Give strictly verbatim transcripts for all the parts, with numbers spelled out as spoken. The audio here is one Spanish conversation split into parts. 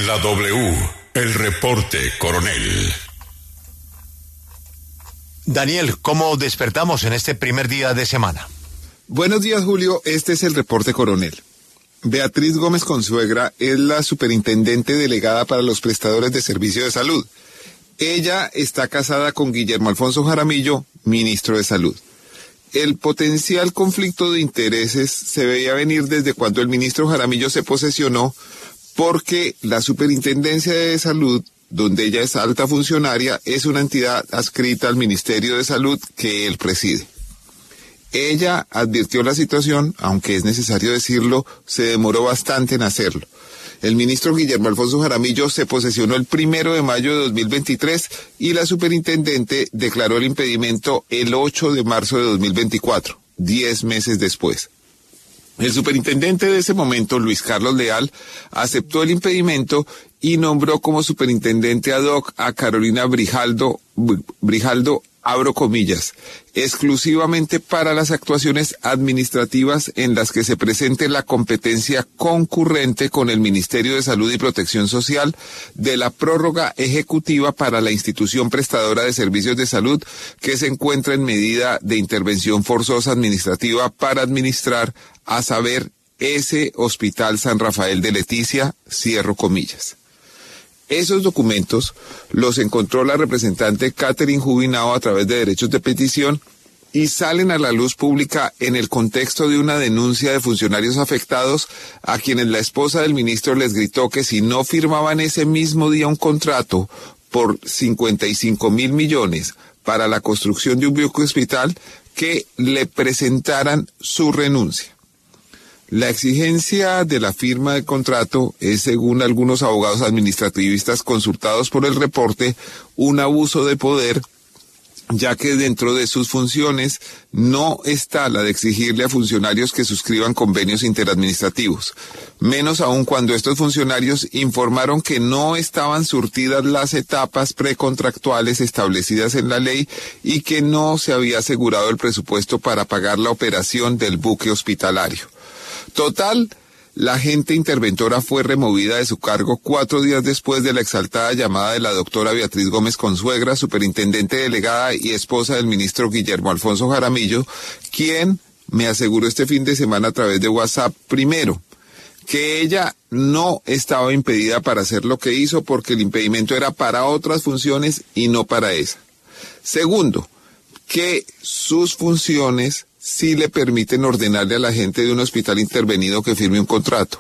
En la W, el reporte coronel. Daniel, ¿cómo despertamos en este primer día de semana? Buenos días, Julio. Este es el reporte coronel. Beatriz Gómez Consuegra es la superintendente delegada para los prestadores de servicio de salud. Ella está casada con Guillermo Alfonso Jaramillo, ministro de Salud. El potencial conflicto de intereses se veía venir desde cuando el ministro Jaramillo se posesionó, porque la Superintendencia de Salud, donde ella es alta funcionaria, es una entidad adscrita al Ministerio de Salud que él preside. Ella advirtió la situación, aunque es necesario decirlo, se demoró bastante en hacerlo. El ministro Guillermo Alfonso Jaramillo se posesionó el primero de mayo de dos mil veintitrés y la superintendente declaró el impedimento el ocho de marzo de dos mil veinticuatro, diez meses después. El superintendente de ese momento, Luis Carlos Leal, aceptó el impedimento y nombró como superintendente ad hoc a Carolina Brijaldo, Brijaldo, abro comillas, exclusivamente para las actuaciones administrativas en las que se presente la competencia concurrente con el Ministerio de Salud y Protección Social de la prórroga ejecutiva para la institución prestadora de servicios de salud que se encuentra en medida de intervención forzosa administrativa para administrar, a saber, ese Hospital San Rafael de Leticia, cierro comillas. Esos documentos los encontró la representante Catherine Jubinao a través de derechos de petición y salen a la luz pública en el contexto de una denuncia de funcionarios afectados a quienes la esposa del ministro les gritó que si no firmaban ese mismo día un contrato por cincuenta y cinco mil millones para la construcción de un biohospital, que le presentaran su renuncia. La exigencia de la firma del contrato es, según algunos abogados administrativistas consultados por el reporte, un abuso de poder, ya que dentro de sus funciones no está la de exigirle a funcionarios que suscriban convenios interadministrativos, menos aún cuando estos funcionarios informaron que no estaban surtidas las etapas precontractuales establecidas en la ley y que no se había asegurado el presupuesto para pagar la operación del buque hospitalario. Total, la agente interventora fue removida de su cargo cuatro días después de la exaltada llamada de la doctora Beatriz Gómez Consuegra, superintendente delegada y esposa del ministro Guillermo Alfonso Jaramillo, quien me aseguró este fin de semana a través de WhatsApp, primero, que ella no estaba impedida para hacer lo que hizo porque el impedimento era para otras funciones y no para esa. Segundo, que sus funciones sí le permiten ordenarle a la gente de un hospital intervenido que firme un contrato.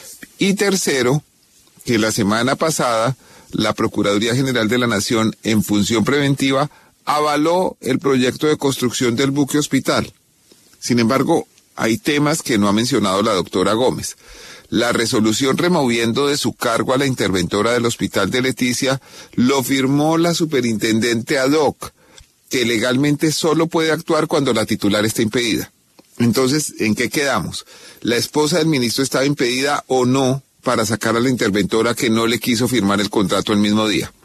Y tercero, que la semana pasada la Procuraduría General de la Nación, en función preventiva, avaló el proyecto de construcción del buque hospital. Sin embargo, hay temas que no ha mencionado la doctora Gómez. La resolución removiendo de su cargo a la interventora del Hospital de Leticia lo firmó la superintendente ad hoc, que legalmente solo puede actuar cuando la titular está impedida. Entonces, ¿en qué quedamos? ¿La esposa del ministro estaba impedida o no para sacar a la interventora que no le quiso firmar el contrato el mismo día?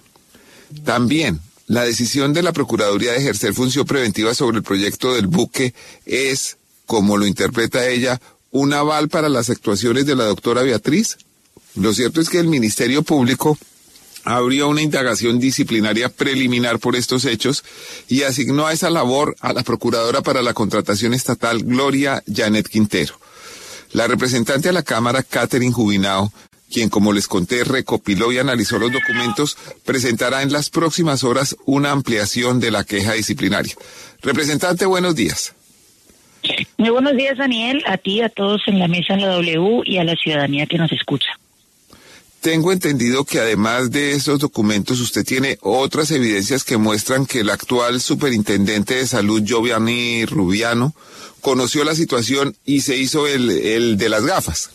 También, la decisión de la Procuraduría de ejercer función preventiva sobre el proyecto del buque es, como lo interpreta ella, un aval para las actuaciones de la doctora Beatriz. Lo cierto es que el Ministerio Público abrió una indagación disciplinaria preliminar por estos hechos y asignó a esa labor a la Procuradora para la Contratación Estatal, Gloria Janet Quintero. La representante a la Cámara, Catherine Jubinao, quien, como les conté, recopiló y analizó los documentos, presentará en las próximas horas una ampliación de la queja disciplinaria. Representante, buenos días. Muy buenos días, Daniel, a ti, a todos en la mesa en la W y a la ciudadanía que nos escucha. Tengo entendido que además de esos documentos usted tiene otras evidencias que muestran que el actual superintendente de salud, Giovanni Rubiano, conoció la situación y se hizo el, el de las gafas.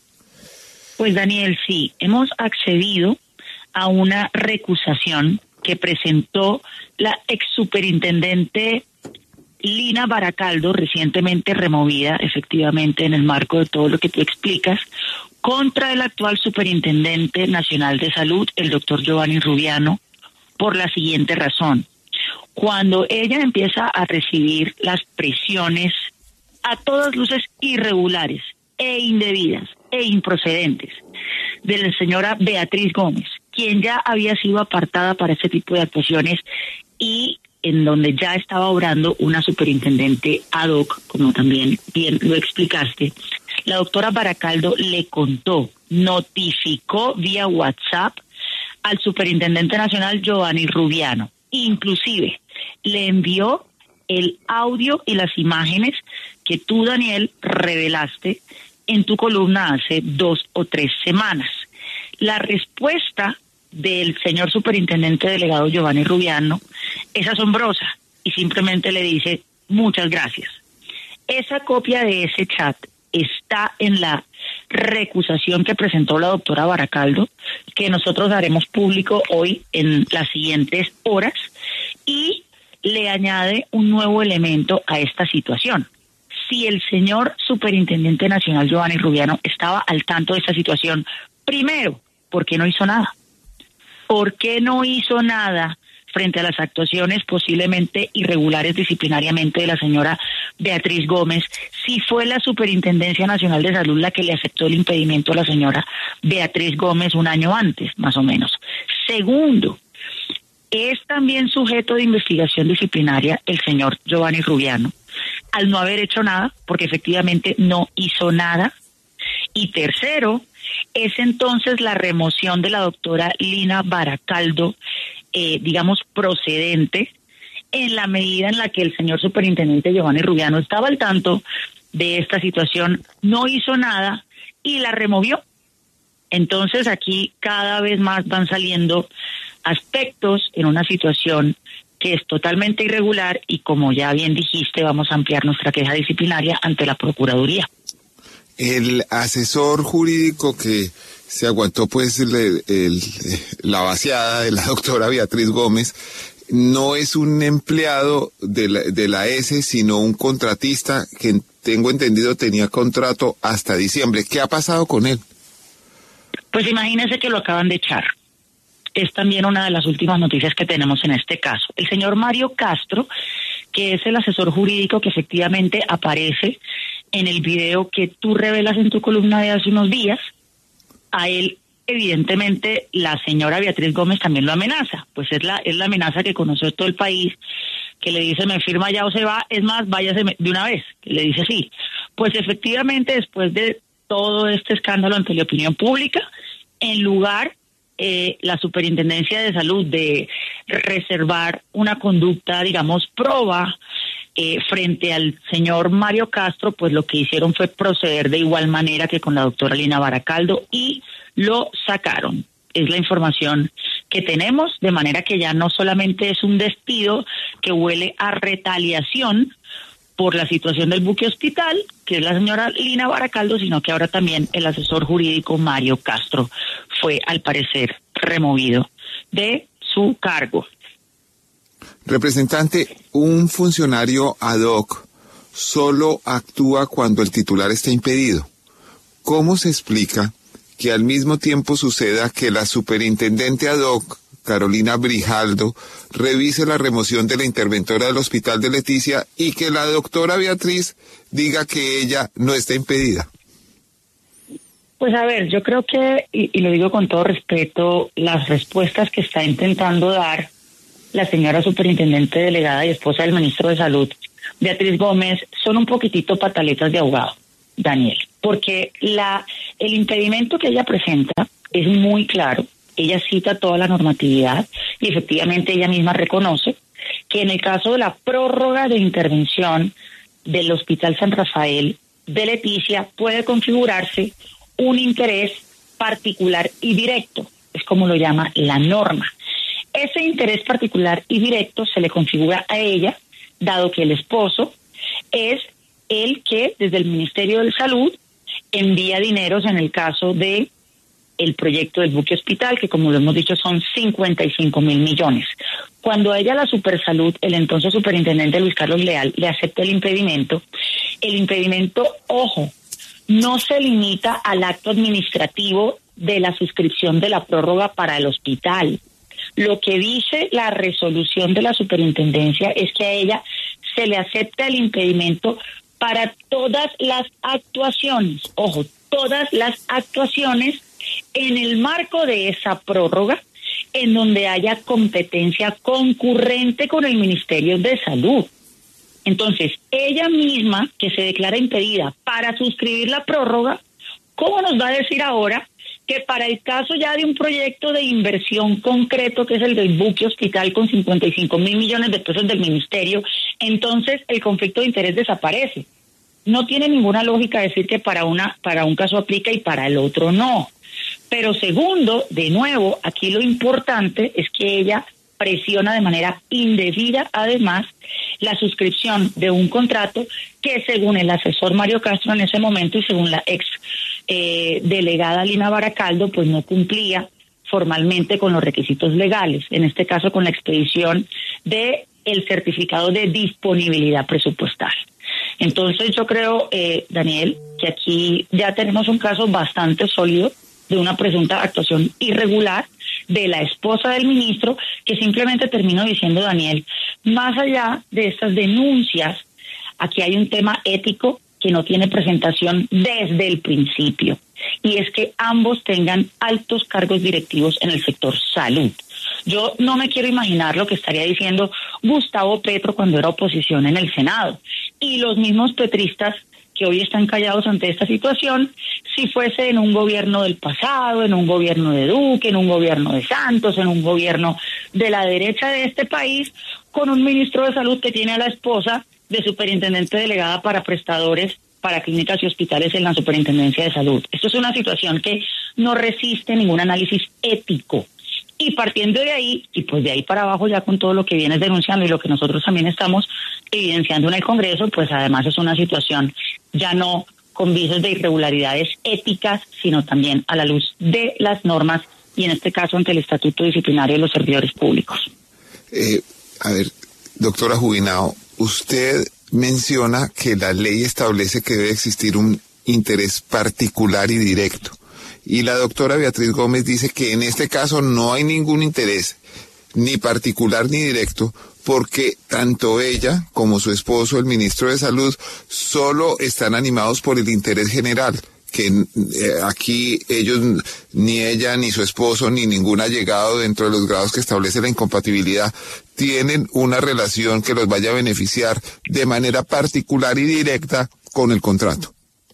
Pues Daniel, sí, hemos accedido a una recusación que presentó la ex superintendente Lina Baracaldo, recientemente removida, efectivamente, en el marco de todo lo que tú explicas, contra el actual superintendente nacional de salud, el doctor Giovanni Rubiano, por la siguiente razón. Cuando ella empieza a recibir las presiones a todas luces irregulares e indebidas e improcedentes de la señora Beatriz Gómez, quien ya había sido apartada para este tipo de actuaciones y en donde ya estaba obrando una superintendente ad hoc, como también bien lo explicaste, la doctora Baracaldo le contó, notificó vía WhatsApp al superintendente nacional Giovanni Rubiano. Inclusive le envió el audio y las imágenes que tú, Daniel, revelaste en tu columna hace dos o tres semanas. La respuesta del señor superintendente delegado Giovanni Rubiano es asombrosa y simplemente le dice muchas gracias. Esa copia de ese chat está en la recusación que presentó la doctora Baracaldo, que nosotros haremos público hoy en las siguientes horas, y le añade un nuevo elemento a esta situación. Si el señor superintendente nacional Giovanni Rubiano estaba al tanto de esta situación, primero, ¿por qué no hizo nada? ¿Por qué no hizo nada frente a las actuaciones posiblemente irregulares disciplinariamente de la señora Beatriz Gómez, si fue la Superintendencia Nacional de Salud la que le aceptó el impedimento a la señora Beatriz Gómez un año antes, más o menos? Segundo, es también sujeto de investigación disciplinaria el señor Giovanni Rubiano, al no haber hecho nada, porque efectivamente no hizo nada. Y tercero, es entonces la remoción de la doctora Lina Baracaldo, eh, digamos, procedente, en la medida en la que el señor superintendente Giovanni Rubiano estaba al tanto de esta situación, no hizo nada y la removió. Entonces aquí cada vez más van saliendo aspectos en una situación que es totalmente irregular y, como ya bien dijiste, vamos a ampliar nuestra queja disciplinaria ante la Procuraduría. El asesor jurídico que se aguantó pues el, el, la vaciada de la doctora Beatriz Gómez no es un empleado de la, de la S, sino un contratista que tengo entendido tenía contrato hasta diciembre. ¿Qué ha pasado con él? Pues imagínese que lo acaban de echar. Es también una de las últimas noticias que tenemos en este caso. El señor Mario Castro, que es el asesor jurídico que efectivamente aparece en el video que tú revelas en tu columna de hace unos días, a él evidentemente la señora Beatriz Gómez también lo amenaza, pues es la es la amenaza que conoció todo el país, que le dice me firma ya o se va, es más, váyase de una vez, que le dice sí. Pues efectivamente después de todo este escándalo ante la opinión pública, en lugar eh, la Superintendencia de Salud de reservar una conducta, digamos, proba Eh, frente al señor Mario Castro, pues lo que hicieron fue proceder de igual manera que con la doctora Lina Baracaldo y lo sacaron. Es la información que tenemos, de manera que ya no solamente es un despido que huele a retaliación por la situación del buque hospital, que es la señora Lina Baracaldo, sino que ahora también el asesor jurídico Mario Castro fue, al parecer, removido de su cargo. Representante, un funcionario ad hoc solo actúa cuando el titular está impedido. ¿Cómo se explica que al mismo tiempo suceda que la superintendente ad hoc, Carolina Brijaldo, revise la remoción de la interventora del hospital de Leticia y que la doctora Beatriz diga que ella no está impedida? Pues a ver, yo creo que, y, y lo digo con todo respeto, las respuestas que está intentando dar la señora superintendente delegada y esposa del ministro de Salud, Beatriz Gómez, son un poquitito pataletas de ahogado, Daniel, porque la el impedimento que ella presenta es muy claro. Ella cita toda la normatividad y efectivamente ella misma reconoce que en el caso de la prórroga de intervención del Hospital San Rafael de Leticia puede configurarse un interés particular y directo, es como lo llama la norma. Ese interés particular y directo se le configura a ella, dado que el esposo es el que desde el Ministerio de Salud envía dineros en el caso de el proyecto del buque hospital, que como lo hemos dicho son cincuenta y cinco mil millones. Cuando a ella la Supersalud, el entonces superintendente Luis Carlos Leal, le acepta el impedimento, el impedimento, ojo, no se limita al acto administrativo de la suscripción de la prórroga para el hospital. Lo que dice la resolución de la superintendencia es que a ella se le acepta el impedimento para todas las actuaciones, ojo, todas las actuaciones en el marco de esa prórroga, en donde haya competencia concurrente con el Ministerio de Salud. Entonces, ella misma, que se declara impedida para suscribir la prórroga, ¿cómo nos va a decir ahora que para el caso ya de un proyecto de inversión concreto, que es el del buque hospital con cincuenta y cinco mil millones de pesos del ministerio, entonces el conflicto de interés desaparece? No tiene ninguna lógica decir que para una para un caso aplica y para el otro no. Pero segundo, de nuevo, aquí lo importante es que ella presiona de manera indebida, además, la suscripción de un contrato que, según el asesor Mario Castro en ese momento y según la ex eh, delegada Lina Baracaldo, pues no cumplía formalmente con los requisitos legales, en este caso con la expedición de el certificado de disponibilidad presupuestal. Entonces yo creo, eh, Daniel, que aquí ya tenemos un caso bastante sólido de una presunta actuación irregular de la esposa del ministro, que simplemente termino diciendo, Daniel, más allá de estas denuncias, aquí hay un tema ético que no tiene presentación desde el principio, y es que ambos tengan altos cargos directivos en el sector salud. Yo no me quiero imaginar lo que estaría diciendo Gustavo Petro cuando era oposición en el Senado, y los mismos petristas que hoy están callados ante esta situación, si fuese en un gobierno del pasado, en un gobierno de Duque, en un gobierno de Santos, en un gobierno de la derecha de este país, con un ministro de salud que tiene a la esposa de superintendente delegada para prestadores para clínicas y hospitales en la superintendencia de salud. Esto es una situación que no resiste ningún análisis ético. Y partiendo de ahí, y pues de ahí para abajo ya con todo lo que vienes denunciando y lo que nosotros también estamos evidenciando en el Congreso, pues además es una situación ya no con visos de irregularidades éticas, sino también a la luz de las normas y en este caso ante el Estatuto Disciplinario de los Servidores Públicos. Eh, a ver, doctora Jubinao, usted menciona que la ley establece que debe existir un interés particular y directo. Y la doctora Beatriz Gómez dice que en este caso no hay ningún interés, ni particular ni directo, porque tanto ella como su esposo, el ministro de Salud, solo están animados por el interés general, que eh, aquí ellos, ni ella, ni su esposo, ni ningún allegado dentro de los grados que establece la incompatibilidad, tienen una relación que los vaya a beneficiar de manera particular y directa con el contrato.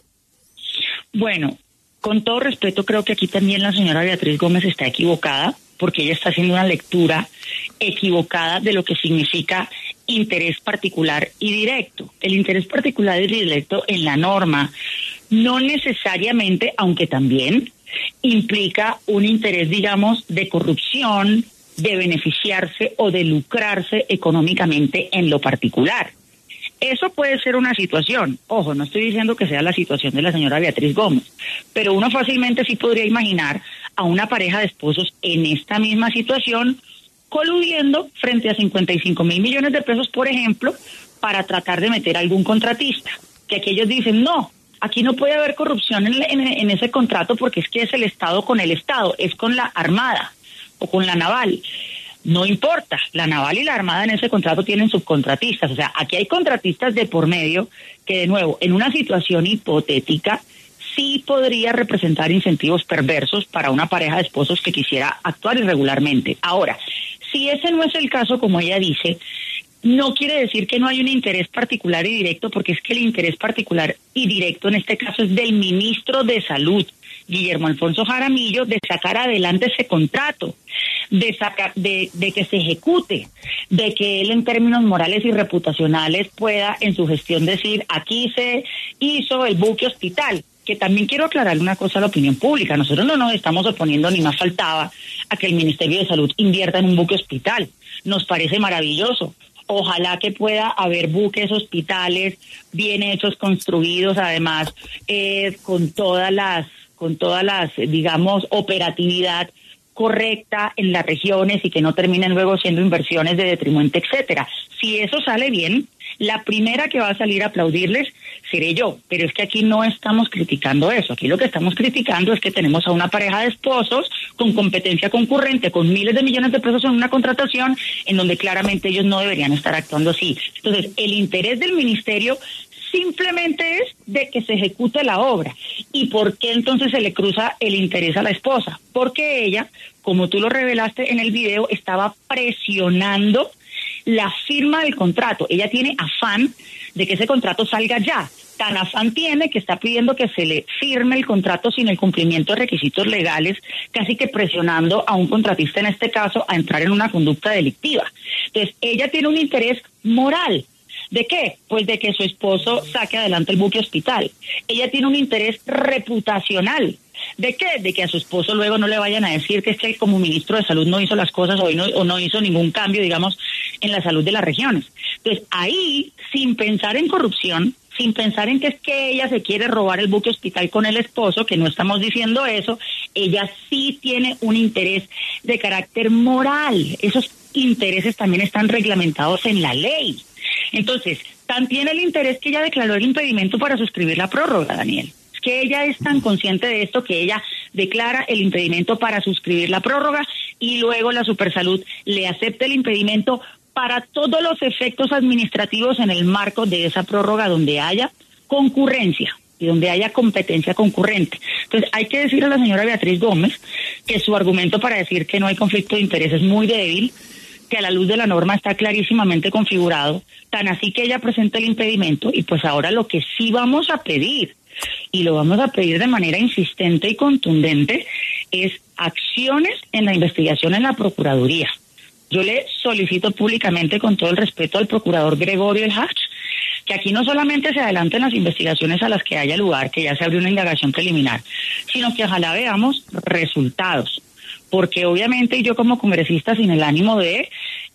Bueno, con todo respeto, creo que aquí también la señora Beatriz Gómez está equivocada, porque ella está haciendo una lectura equivocada de lo que significa interés particular y directo. El interés particular y directo en la norma no necesariamente, aunque también, implica un interés, digamos, de corrupción, de beneficiarse o de lucrarse económicamente en lo particular. Eso puede ser una situación, ojo, no estoy diciendo que sea la situación de la señora Beatriz Gómez, pero uno fácilmente sí podría imaginar a una pareja de esposos en esta misma situación coludiendo frente a cincuenta y cinco mil millones de pesos, por ejemplo, para tratar de meter a algún contratista, que aquellos dicen, no, aquí no puede haber corrupción en, en, en ese contrato porque es que es el Estado con el Estado, es con la Armada o con la Naval. No importa, la Naval y la Armada en ese contrato tienen subcontratistas, o sea, aquí hay contratistas de por medio que, de nuevo, en una situación hipotética, sí podría representar incentivos perversos para una pareja de esposos que quisiera actuar irregularmente. Ahora, si ese no es el caso, como ella dice, no quiere decir que no hay un interés particular y directo, porque es que el interés particular y directo en este caso es del ministro de Salud, Guillermo Alfonso Jaramillo, de sacar adelante ese contrato, de sacar, de, de que se ejecute, de que él en términos morales y reputacionales pueda en su gestión decir, aquí se hizo el buque hospital, que también quiero aclararle una cosa a la opinión pública, nosotros no nos estamos oponiendo ni más faltaba a que el Ministerio de Salud invierta en un buque hospital, nos parece maravilloso. Ojalá que pueda haber buques hospitales bien hechos, construidos, además eh, con todas las, con todas las, digamos, operatividad correcta en las regiones y que no terminen luego siendo inversiones de detrimento, etcétera. Si eso sale bien, la primera que va a salir a aplaudirles seré yo, pero es que aquí no estamos criticando eso, aquí lo que estamos criticando es que tenemos a una pareja de esposos con competencia concurrente, con miles de millones de pesos en una contratación en donde claramente ellos no deberían estar actuando así. Entonces, el interés del ministerio simplemente es de que se ejecute la obra. ¿Y por qué entonces se le cruza el interés a la esposa? Porque ella, como tú lo revelaste en el video, estaba presionando la firma del contrato. Ella tiene afán de que ese contrato salga ya. Tan afán tiene que está pidiendo que se le firme el contrato sin el cumplimiento de requisitos legales, casi que presionando a un contratista, en este caso, a entrar en una conducta delictiva. Entonces, ella tiene un interés moral. ¿De qué? Pues de que su esposo saque adelante el buque hospital. Ella tiene un interés reputacional. ¿De qué? De que a su esposo luego no le vayan a decir que es que como ministro de salud no hizo las cosas o no, o no hizo ningún cambio, digamos, en la salud de las regiones. Entonces, ahí, sin pensar en corrupción, sin pensar en que es que ella se quiere robar el buque hospital con el esposo, que no estamos diciendo eso, ella sí tiene un interés de carácter moral. Esos intereses también están reglamentados en la ley. Entonces, tan tiene el interés que ella declaró el impedimento para suscribir la prórroga, Daniel. Es que ella es tan consciente de esto que ella declara el impedimento para suscribir la prórroga y luego la Supersalud le acepta el impedimento para todos los efectos administrativos en el marco de esa prórroga donde haya concurrencia y donde haya competencia concurrente. Entonces, hay que decirle a la señora Beatriz Gómez que su argumento para decir que no hay conflicto de interés es muy débil, que a la luz de la norma está clarísimamente configurado, tan así que ella presenta el impedimento y pues ahora lo que sí vamos a pedir, y lo vamos a pedir de manera insistente y contundente, es acciones en la investigación en la Procuraduría. Yo le solicito públicamente, con todo el respeto al procurador Gregorio El Hach, que aquí no solamente se adelanten las investigaciones a las que haya lugar, que ya se abrió una indagación preliminar, sino que ojalá veamos resultados. Porque obviamente yo como congresista, sin el ánimo de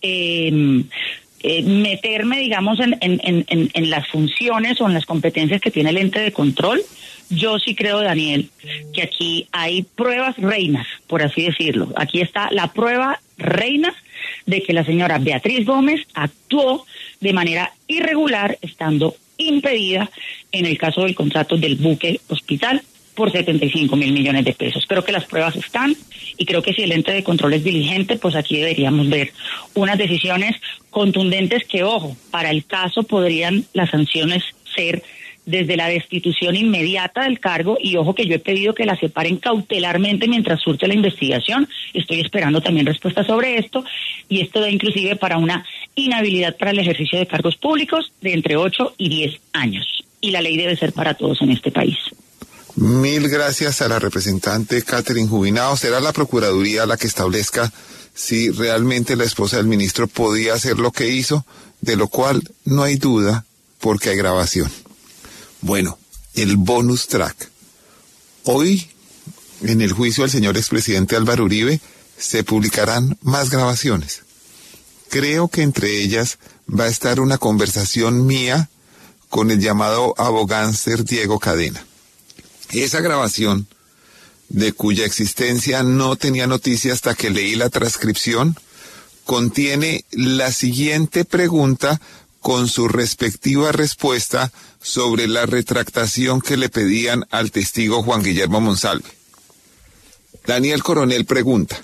eh, eh, meterme, digamos, en, en, en, en las funciones o en las competencias que tiene el ente de control, yo sí creo, Daniel, que aquí hay pruebas reinas, por así decirlo. Aquí está la prueba reina de que la señora Beatriz Gómez actuó de manera irregular, estando impedida en el caso del contrato del buque hospital por setenta y cinco mil millones de pesos. Creo que las pruebas están y creo que si el ente de control es diligente, pues aquí deberíamos ver unas decisiones contundentes que, ojo, para el caso podrían las sanciones ser desde la destitución inmediata del cargo y ojo que yo he pedido que la separen cautelarmente mientras surte la investigación. Estoy esperando también respuestas sobre esto y esto da inclusive para una inhabilidad para el ejercicio de cargos públicos de entre ocho y diez años. Y la ley debe ser para todos en este país. Mil gracias a la representante Catherine Jubinao. Será la Procuraduría la que establezca si realmente la esposa del ministro podía hacer lo que hizo, de lo cual no hay duda porque hay grabación. Bueno, el bonus track. Hoy, en el juicio del señor expresidente Álvaro Uribe, se publicarán más grabaciones. Creo que entre ellas va a estar una conversación mía con el llamado abogánster Diego Cadena. Esa grabación, de cuya existencia no tenía noticia hasta que leí la transcripción, contiene la siguiente pregunta con su respectiva respuesta sobre la retractación que le pedían al testigo Juan Guillermo Monsalve. Daniel Coronel pregunta: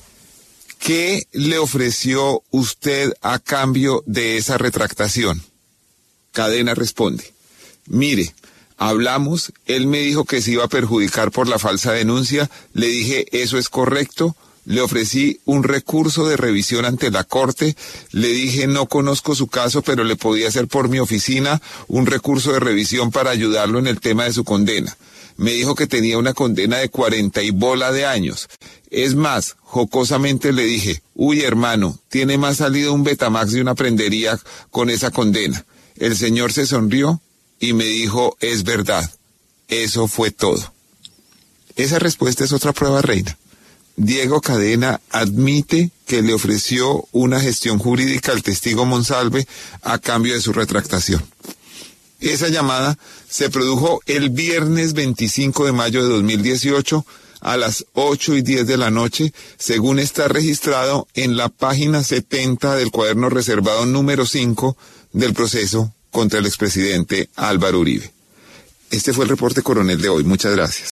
¿qué le ofreció usted a cambio de esa retractación? Cadena responde: mire, hablamos, él me dijo que se iba a perjudicar por la falsa denuncia, le dije eso es correcto, le ofrecí un recurso de revisión ante la Corte, le dije no conozco su caso, pero le podía hacer por mi oficina un recurso de revisión para ayudarlo en el tema de su condena. Me dijo que tenía una condena de cuarenta y bola de años. Es más, jocosamente le dije, uy hermano, tiene más salido un Betamax de una prendería con esa condena. El señor se sonrió y me dijo, es verdad, eso fue todo. Esa respuesta es otra prueba reina. Diego Cadena admite que le ofreció una gestión jurídica al testigo Monsalve a cambio de su retractación. Esa llamada se produjo el viernes veinticinco de mayo de dos mil dieciocho a las ocho y diez de la noche, según está registrado en la página setenta del cuaderno reservado número cinco del proceso contra el expresidente Álvaro Uribe. Este fue el reporte coronel de hoy. Muchas gracias.